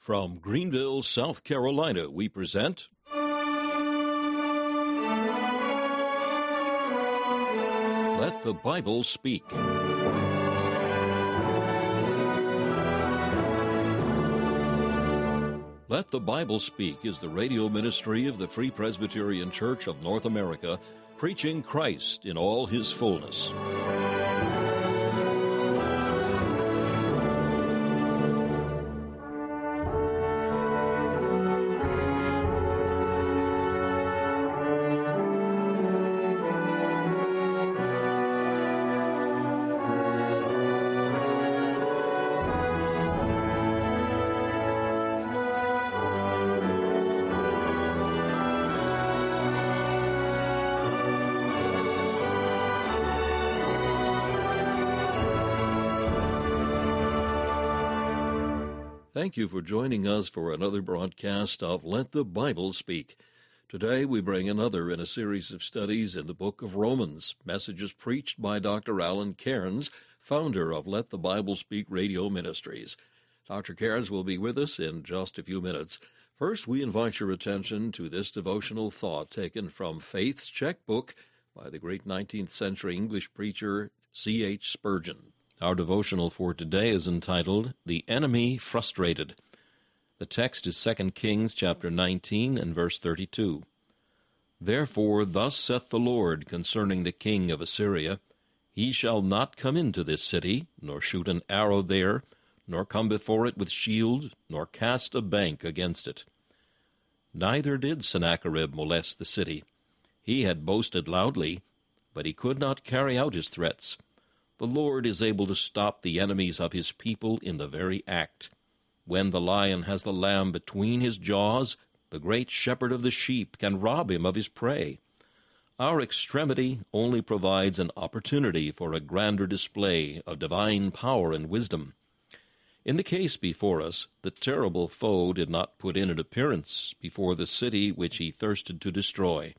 From Greenville, South Carolina, we present Let the Bible Speak. Let the Bible Speak is the radio ministry of the Free Presbyterian Church of North America, preaching Christ in all his fullness. Thank you for joining us for another broadcast of Let the Bible Speak. Today we bring another in a series of studies in the book of Romans, messages preached by Dr. Alan Cairns, founder of Let the Bible Speak Radio Ministries. Dr. Cairns will be with us in just a few minutes. First, we invite your attention to this devotional thought taken from Faith's Checkbook by the great 19th century English preacher C.H. Spurgeon. Our devotional for today is entitled, The Enemy Frustrated. The text is 2 Kings chapter 19 and verse 32. Therefore thus saith the Lord concerning the king of Assyria, He shall not come into this city, nor shoot an arrow there, nor come before it with shield, nor cast a bank against it. Neither did Sennacherib molest the city. He had boasted loudly, but he could not carry out his threats. The Lord is able to stop the enemies of his people in the very act. When the lion has the lamb between his jaws, the great shepherd of the sheep can rob him of his prey. Our extremity only provides an opportunity for a grander display of divine power and wisdom. In the case before us, the terrible foe did not put in an appearance before the city which he thirsted to destroy.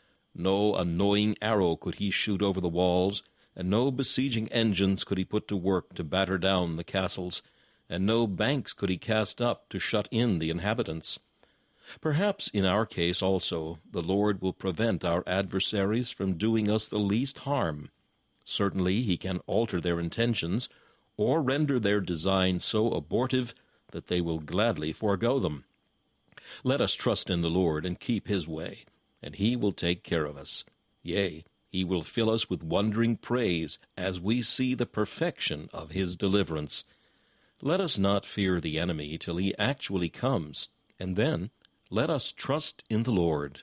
No annoying arrow could he shoot over the walls, and no besieging engines could he put to work to batter down the castles, and no banks could he cast up to shut in the inhabitants. Perhaps in our case also the Lord will prevent our adversaries from doing us the least harm. Certainly he can alter their intentions, or render their designs so abortive that they will gladly forego them. Let us trust in the Lord and keep his way, and he will take care of us. Yea, he will fill us with wondering praise as we see the perfection of his deliverance. Let us not fear the enemy till he actually comes, and then let us trust in the Lord.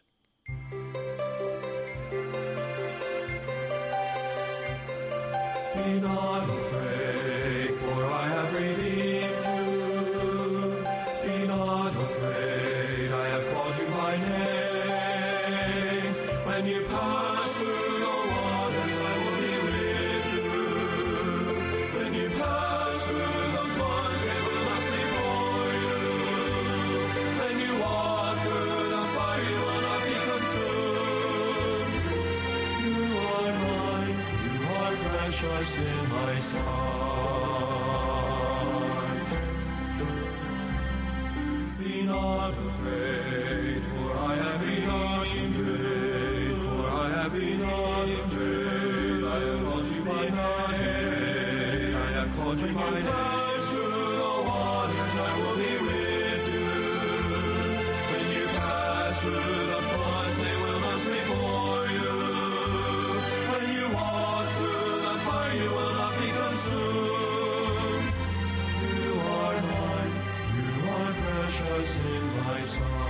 Be not afraid, for I have redeemed you. Be not afraid, I have called you by name. When you pass through the waters, I will be with you. When you pass through the floods, they will not sweep over you. When you walk through the fire, you will not be consumed. You are mine, you are precious in my sight. Be not afraid, for I have redeemed you. Be not afraid, I have called you by name. I have called you by name. Pass through the waters, I will be with you. When you pass through the floods, they will not sweep over you. When you walk through the fire, you will not be consumed. You are mine, you are precious in my sight.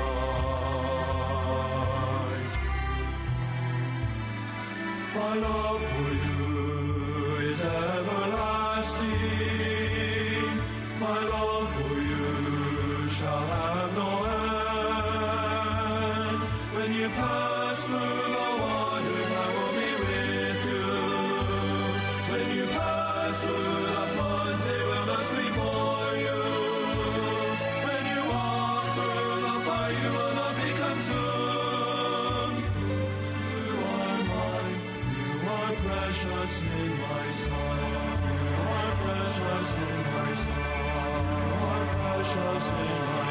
My love for you is everlasting. My love for you shall have no end. When you pass through the waters, I will be with you. When you pass through the floods, they will not sweep over you. When you walk through the fire, you will not be consumed. You are mine. Precious in my sight, you are precious in my sight, you are precious in my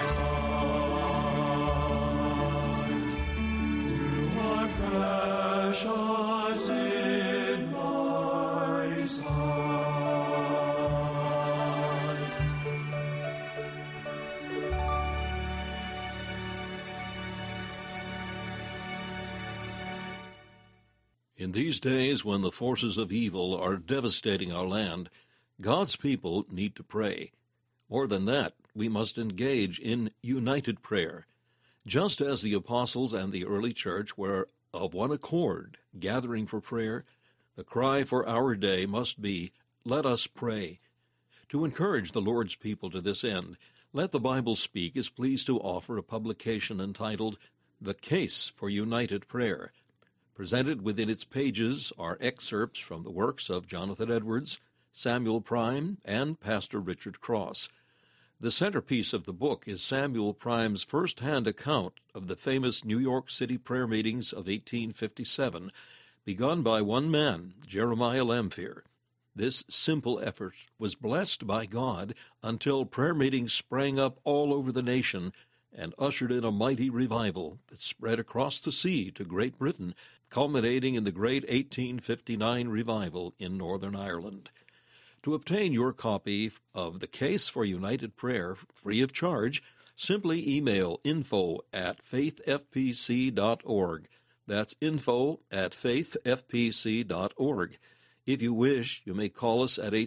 In these days when the forces of evil are devastating our land, God's people need to pray. More than that, we must engage in united prayer. Just as the apostles and the early church were of one accord, gathering for prayer, the cry for our day must be, "Let us pray." To encourage the Lord's people to this end, Let the Bible Speak is pleased to offer a publication entitled The Case for United Prayer. Presented within its pages are excerpts from the works of Jonathan Edwards, Samuel Prime, and Pastor Richard Cross. The centerpiece of the book is Samuel Prime's first-hand account of the famous New York City prayer meetings of 1857, begun by one man, Jeremiah Lamphere. This simple effort was blessed by God until prayer meetings sprang up all over the nation and ushered in a mighty revival that spread across the sea to Great Britain, culminating in the great 1859 revival in Northern Ireland. To obtain your copy of The Case for United Prayer free of charge, simply email info@faithfpc.org. That's info@faithfpc.org. If you wish, you may call us at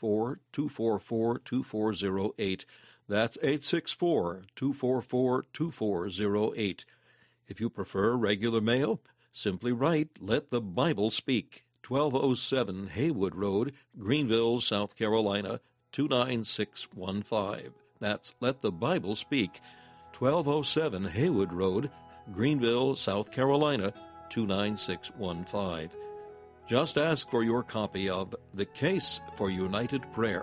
864-244-2408. That's 864-244-2408. If you prefer regular mail, simply write Let the Bible Speak, 1207 Haywood Road, Greenville, South Carolina, 29615. That's Let the Bible Speak, 1207 Haywood Road, Greenville, South Carolina, 29615. Just ask for your copy of The Case for United Prayer.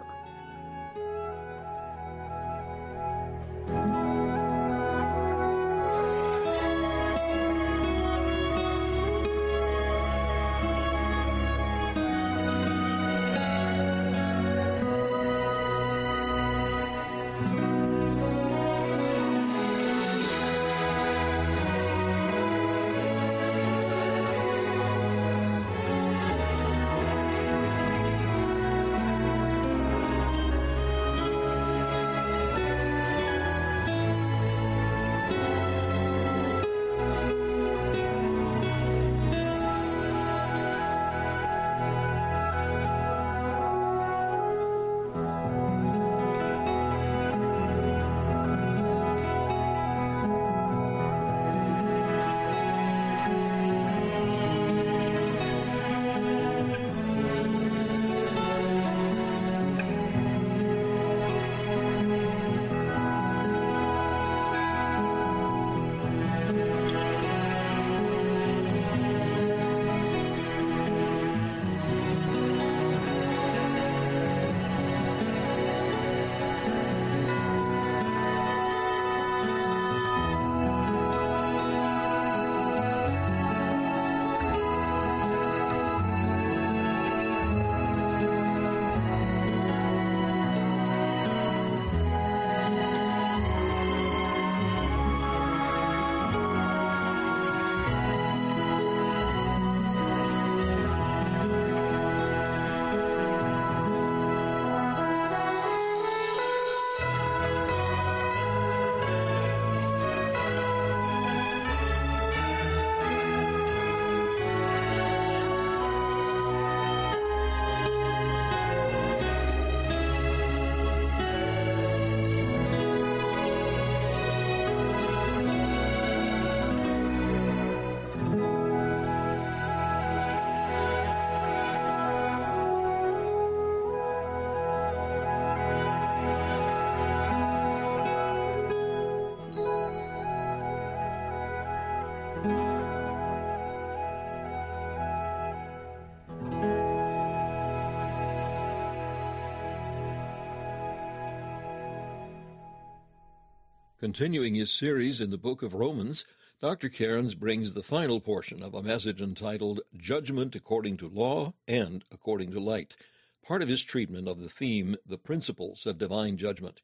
Continuing his series in the book of Romans, Dr. Cairns brings the final portion of a message entitled Judgment According to Law and According to Light, part of his treatment of the theme, The Principles of Divine Judgment.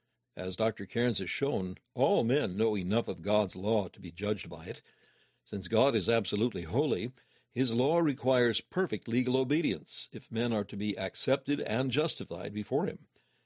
As Dr. Cairns has shown, all men know enough of God's law to be judged by it. Since God is absolutely holy, his law requires perfect legal obedience if men are to be accepted and justified before him.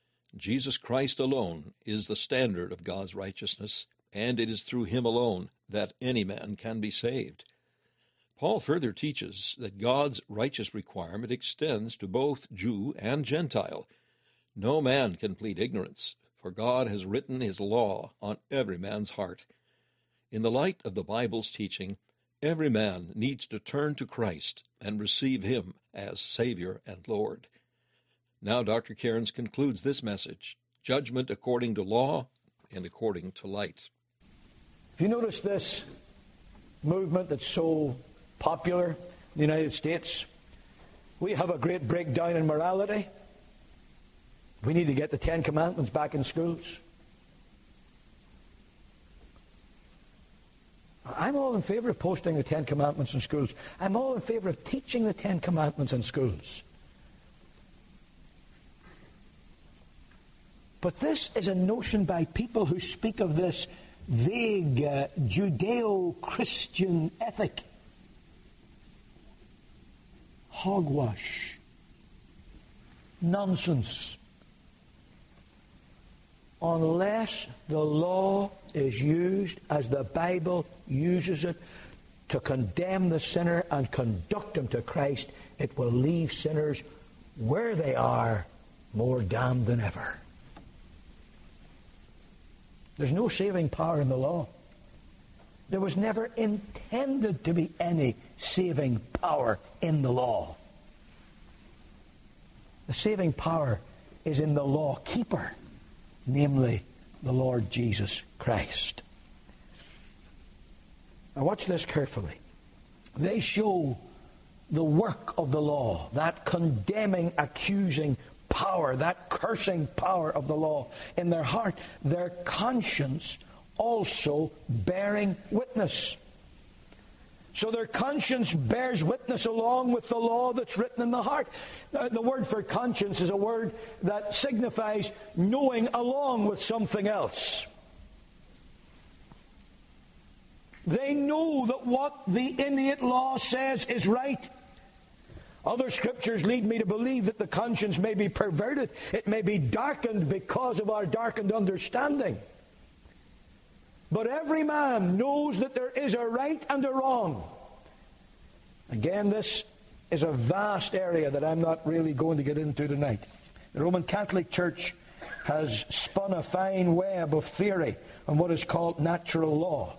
Jesus Christ alone is the standard of God's righteousness, and it is through him alone that any man can be saved. Paul further teaches that God's righteous requirement extends to both Jew and Gentile. No man can plead ignorance, for God has written his law on every man's heart. In the light of the Bible's teaching, every man needs to turn to Christ and receive him as Savior and Lord. Now Dr. Cairns concludes this message, judgment according to law and according to light. If you notice this movement that's so popular in the United States, we have a great breakdown in morality. We need to get the Ten Commandments back in schools. I'm all in favor of posting the Ten Commandments in schools. I'm all in favor of teaching the Ten Commandments in schools. But this is a notion by people who speak of this vague Judeo-Christian ethic. Hogwash. Nonsense. Unless the law is used as the Bible uses it to condemn the sinner and conduct him to Christ, it will leave sinners where they are, more damned than ever. There's no saving power in the law. There was never intended to be any saving power in the law. The saving power is in the law keeper, namely the Lord Jesus Christ. Now watch this carefully. They show the work of the law, that condemning, accusing power, that cursing power of the law in their heart, their conscience also bearing witness. So their conscience bears witness along with the law that's written in the heart. The word for conscience is a word that signifies knowing along with something else. They know that what the innate law says is right. Other scriptures lead me to believe that the conscience may be perverted. It may be darkened because of our darkened understanding. But every man knows that there is a right and a wrong. Again, this is a vast area that I'm not really going to get into tonight. The Roman Catholic Church has spun a fine web of theory on what is called natural law.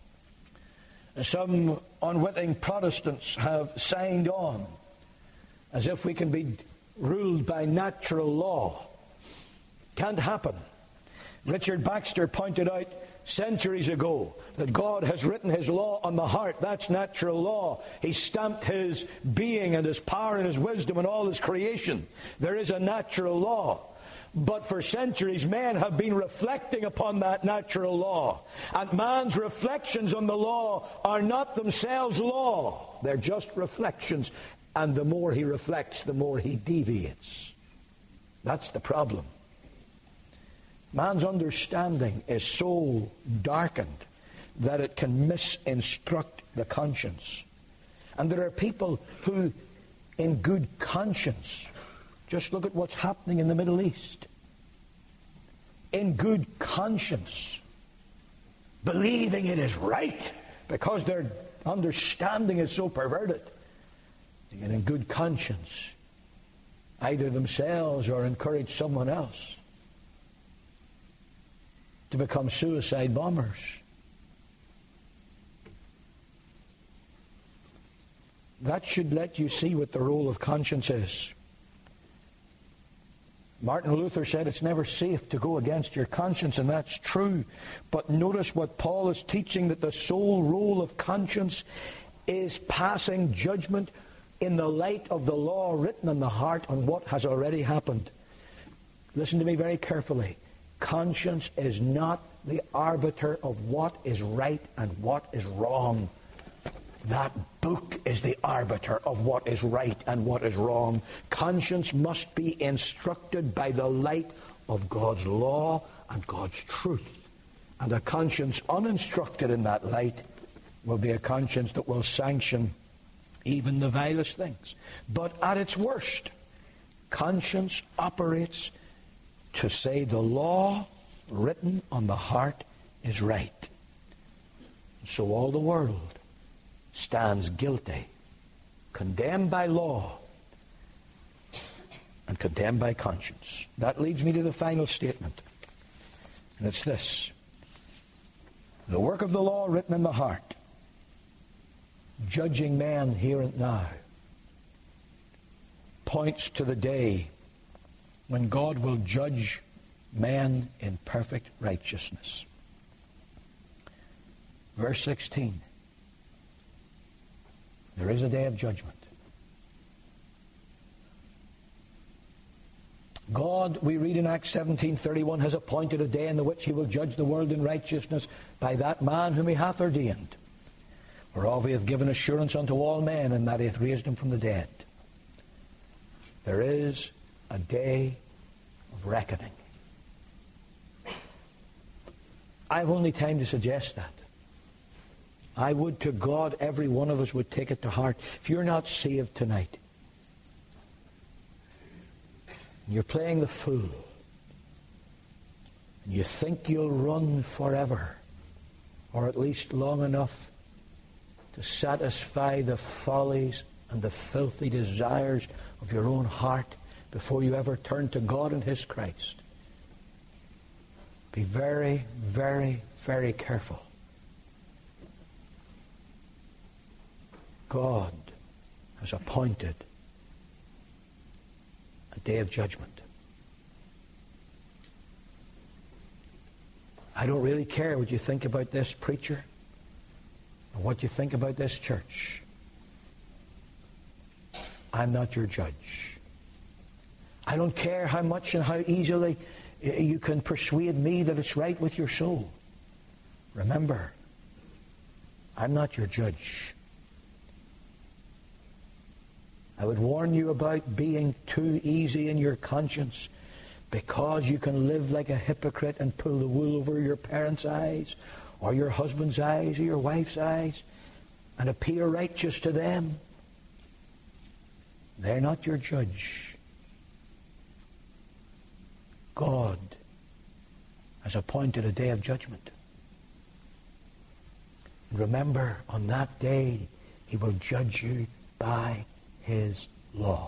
Some unwitting Protestants have signed on as if we can be ruled by natural law. Can't happen. Richard Baxter pointed out centuries ago that God has written his law on the heart. That's natural law. He stamped his being and his power and his wisdom and all his creation. There is a natural law. But for centuries, men have been reflecting upon that natural law. And man's reflections on the law are not themselves law. They're just reflections. And the more he reflects, the more he deviates. That's the problem. Man's understanding is so darkened that it can misinstruct the conscience. And there are people who, in good conscience, just look at what's happening in the Middle East. In good conscience, believing it is right because their understanding is so perverted. And in good conscience, either themselves or encourage someone else to become suicide bombers. That should let you see what the role of conscience is. Martin Luther said it's never safe to go against your conscience, and that's true. But notice what Paul is teaching, that the sole role of conscience is passing judgment in the light of the law written in the heart on what has already happened. Listen to me very carefully. Conscience is not the arbiter of what is right and what is wrong. That book is the arbiter of what is right and what is wrong. Conscience must be instructed by the light of God's law and God's truth. And a conscience uninstructed in that light will be a conscience that will sanction even the vilest things. But at its worst, conscience operates to say the law written on the heart is right. So all the world stands guilty, condemned by law, and condemned by conscience. That leads me to the final statement. And it's this. The work of the law written in the heart, judging men here and now, points to the day when God will judge men in perfect righteousness. Verse 16. There is a day of judgment. God, we read in Acts 17:31, has appointed a day in the which he will judge the world in righteousness by that man whom he hath ordained, whereof he hath given assurance unto all men, and that he hath raised him from the dead. There is a day of reckoning. I've only time to suggest that. I would to God every one of us would take it to heart. If you're not saved tonight, and you're playing the fool, and you think you'll run forever, or at least long enough to satisfy the follies and the filthy desires of your own heart before you ever turn to God and his Christ, be very, very, very careful. God has appointed a day of judgment. I don't really care what you think about this preacher or what you think about this church. I'm not your judge. I don't care how much and how easily you can persuade me that it's right with your soul. Remember, I'm not your judge. I would warn you about being too easy in your conscience, because you can live like a hypocrite and pull the wool over your parents' eyes, or your husband's eyes, or your wife's eyes, and appear righteous to them. They're not your judge. God has appointed a day of judgment. And remember, on that day, he will judge you by his law.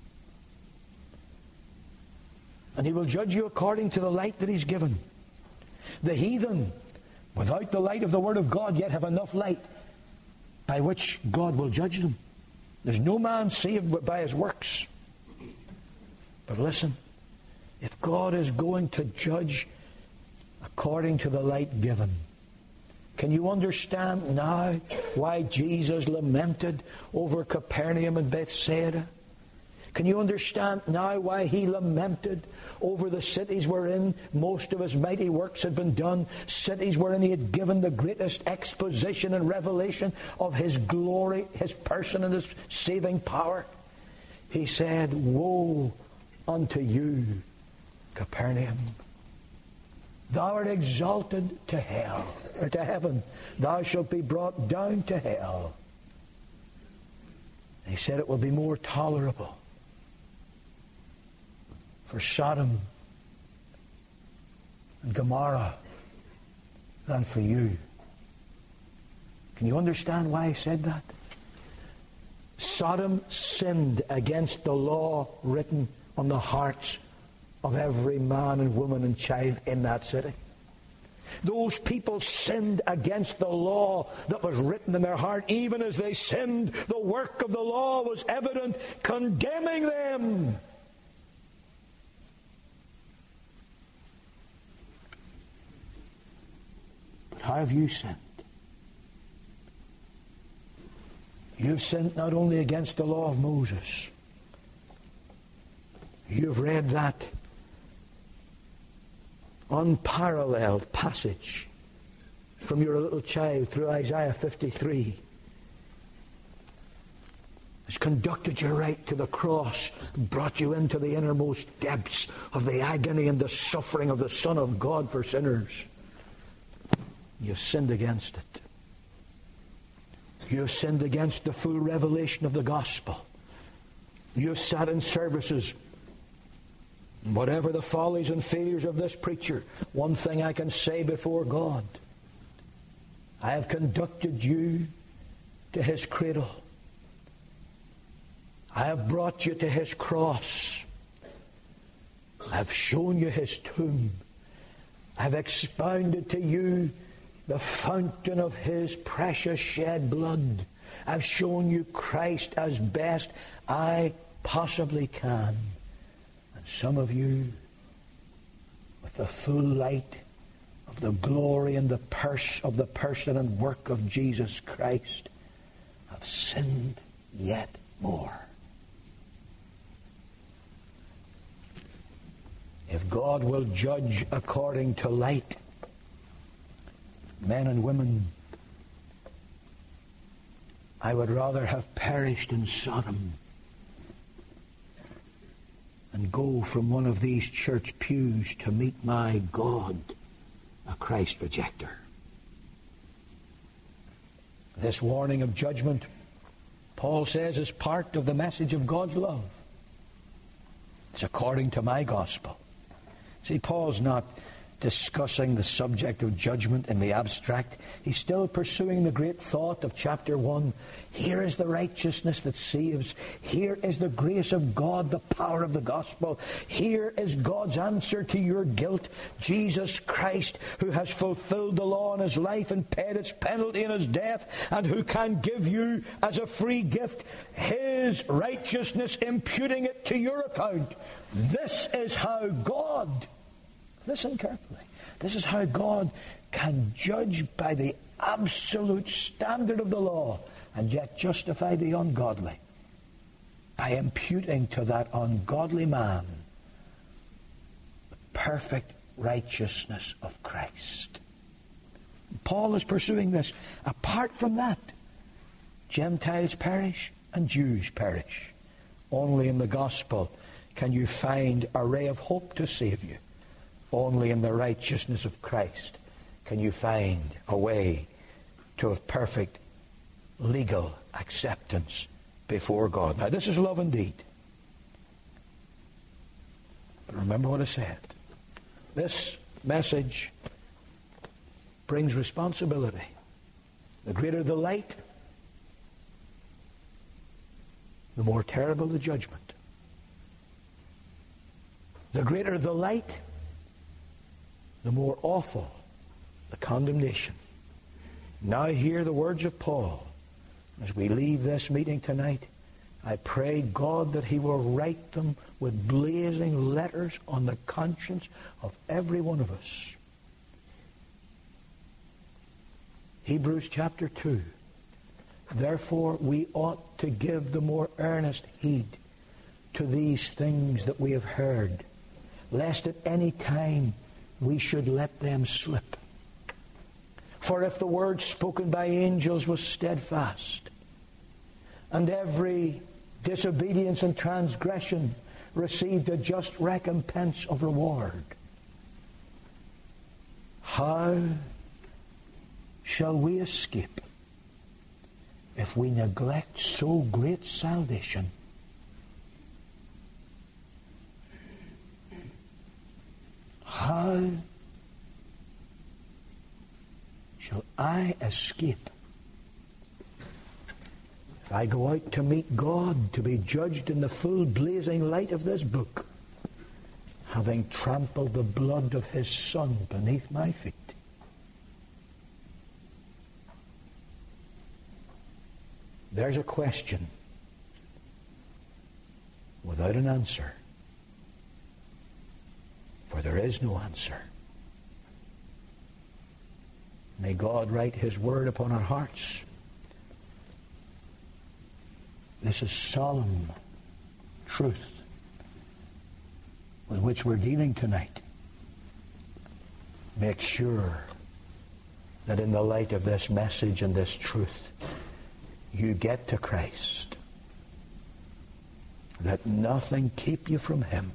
And he will judge you according to the light that he's given. The heathen, without the light of the Word of God, yet have enough light by which God will judge them. There's no man saved by his works. But listen, if God is going to judge according to the light given, can you understand now why Jesus lamented over Capernaum and Bethsaida? Can you understand now why he lamented over the cities wherein most of his mighty works had been done, cities wherein he had given the greatest exposition and revelation of his glory, his person and his saving power? He said, "Woe unto you, Capernaum! Thou art exalted to hell, or to heaven. Thou shalt be brought down to hell." And he said it will be more tolerable for Sodom and Gomorrah than for you. Can you understand why he said that? Sodom sinned against the law written on the hearts of every man and woman and child in that city. Those people sinned against the law that was written in their heart. Even as they sinned, the work of the law was evident, condemning them. But how have you sinned? You've sinned not only against the law of Moses. You've read that unparalleled passage from your little child through Isaiah 53. It's conducted you right to the cross, brought you into the innermost depths of the agony and the suffering of the Son of God for sinners. You've sinned against it. You've sinned against the full revelation of the gospel. You've sat in services. Whatever the follies and failures of this preacher, one thing I can say before God: I have conducted you to his cradle. I have brought you to his cross. I have shown you his tomb. I have expounded to you the fountain of his precious shed blood. I've shown you Christ as best I possibly can. And some of you, with the full light of the glory and the person and work of Jesus Christ, have sinned yet more. If God will judge according to light, men and women, I would rather have perished in Sodom and go from one of these church pews to meet my God, a Christ rejecter. This warning of judgment, Paul says, is part of the message of God's love. It's according to my gospel. See, Paul's not discussing the subject of judgment in the abstract. He's still pursuing the great thought of chapter 1. Here is the righteousness that saves. Here is the grace of God, the power of the gospel. Here is God's answer to your guilt. Jesus Christ, who has fulfilled the law in his life and paid its penalty in his death, and who can give you as a free gift his righteousness, imputing it to your account. This is how God, listen carefully, this is how God can judge by the absolute standard of the law and yet justify the ungodly by imputing to that ungodly man the perfect righteousness of Christ. Paul is pursuing this. Apart from that, Gentiles perish and Jews perish. Only in the gospel can you find a ray of hope to save you. Only in the righteousness of Christ can you find a way to have perfect legal acceptance before God. Now, this is love indeed. But remember what I said. This message brings responsibility. The greater the light, the more terrible the judgment. The greater the light, the more awful the condemnation. Now hear the words of Paul. As we leave this meeting tonight, I pray God that he will write them with blazing letters on the conscience of every one of us. Hebrews chapter 2. Therefore we ought to give the more earnest heed to these things that we have heard, lest at any time we should let them slip. For if the word spoken by angels was steadfast, and every disobedience and transgression received a just recompense of reward, how shall we escape if we neglect so great salvation? How shall I escape if I go out to meet God, to be judged in the full blazing light of this book, having trampled the blood of his Son beneath my feet? There's a question without an answer. For there is no answer. May God write his word upon our hearts. This is solemn truth with which we're dealing tonight. Make sure that in the light of this message and this truth, you get to Christ. Let nothing keep you from him.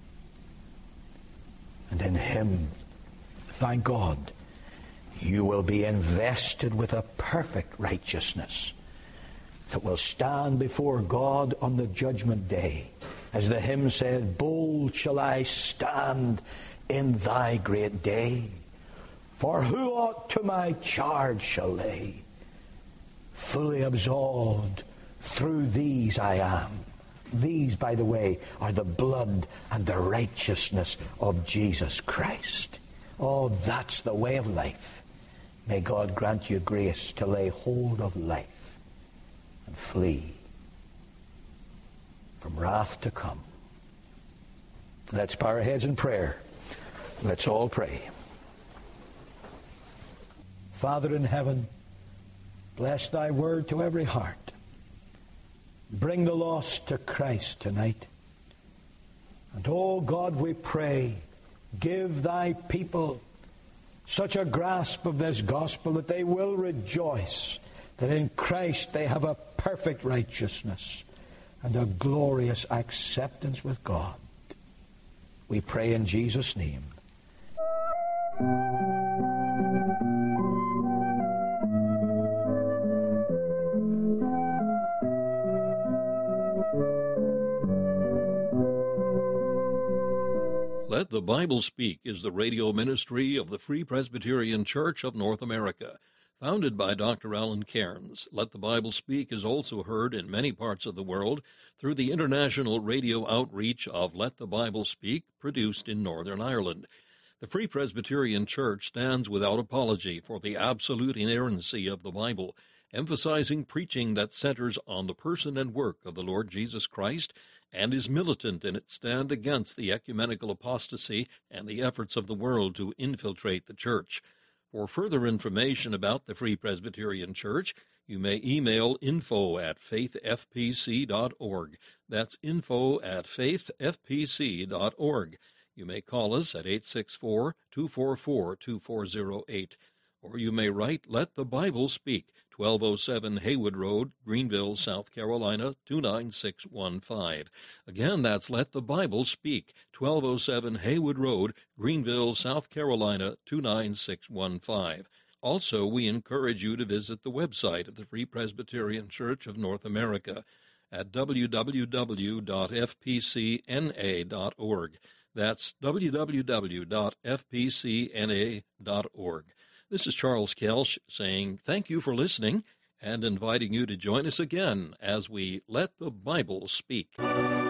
And in him, thank God, you will be invested with a perfect righteousness that will stand before God on the judgment day. As the hymn said, bold shall I stand in thy great day. For who aught to my charge shall lay? fully absolved. Through these I am. These, by the way, are the blood and the righteousness of Jesus Christ. Oh, that's the way of life. May God grant you grace to lay hold of life and flee from wrath to come. Let's bow our heads in prayer. Let's all pray. Father in heaven, bless thy word to every heart. Bring the lost to Christ tonight. And oh God, we pray, give thy people such a grasp of this gospel that they will rejoice that in Christ they have a perfect righteousness and a glorious acceptance with God. We pray in Jesus' name. Let the Bible Speak is the radio ministry of the Free Presbyterian Church of North America. Founded by Dr. Alan Cairns, Let the Bible Speak is also heard in many parts of the world through the international radio outreach of Let the Bible Speak, produced in Northern Ireland. The Free Presbyterian Church stands without apology for the absolute inerrancy of the Bible, emphasizing preaching that centers on the person and work of the Lord Jesus Christ, and is militant in its stand against the ecumenical apostasy and the efforts of the world to infiltrate the church. For further information about the Free Presbyterian Church, you may email info@faithfpc.org. That's info@faithfpc.org. You may call us at 864-244-2408. Or you may write Let the Bible Speak, 1207 Haywood Road, Greenville, South Carolina, 29615. Again, that's Let the Bible Speak, 1207 Haywood Road, Greenville, South Carolina, 29615. Also, we encourage you to visit the website of the Free Presbyterian Church of North America at www.fpcna.org. That's www.fpcna.org. This is Charles Kelsch saying thank you for listening and inviting you to join us again as we Let the Bible Speak.